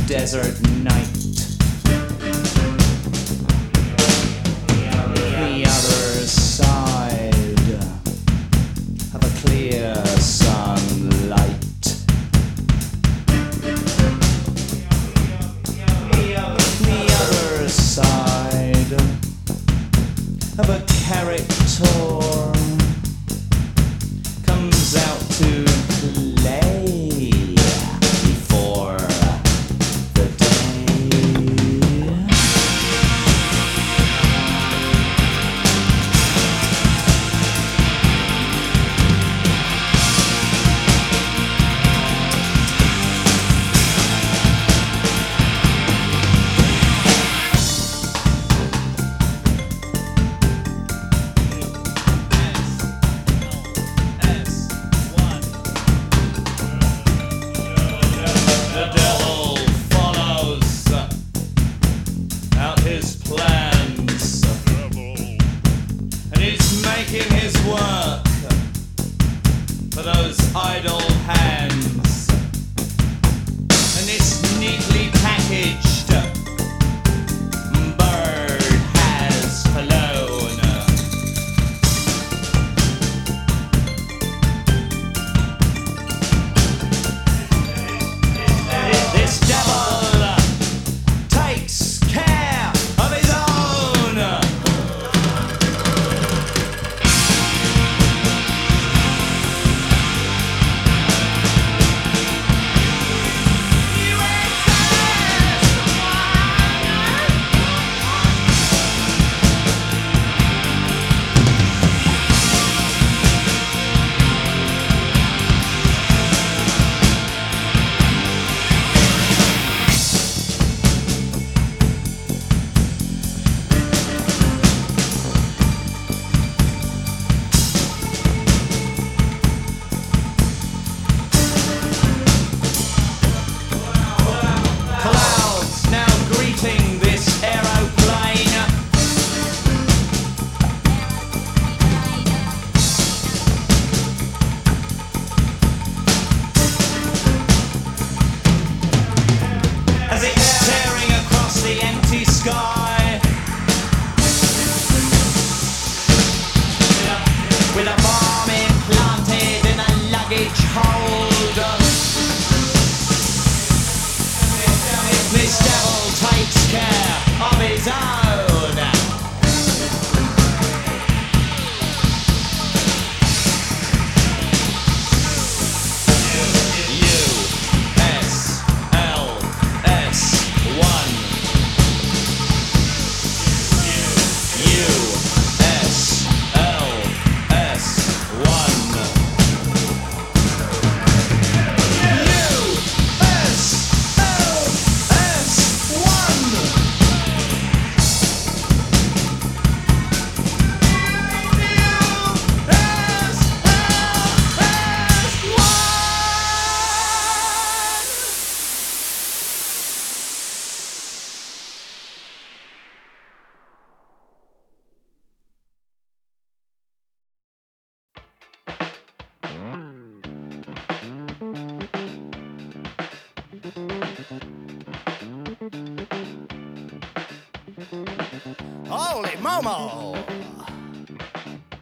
desert night. The other side of a clear sunlight. The other side of a character comes out to play before the day. The devil follows out his plans, and he's making his work for those idle hands. And this neatly packaged bird has flown. This devil takes care of his own. Clouds now greeting this aeroplane. As it's tearing across the empty sky, with a bomb implanted in a luggage hold. This devil takes care of his own. USLS1. Holy Momo!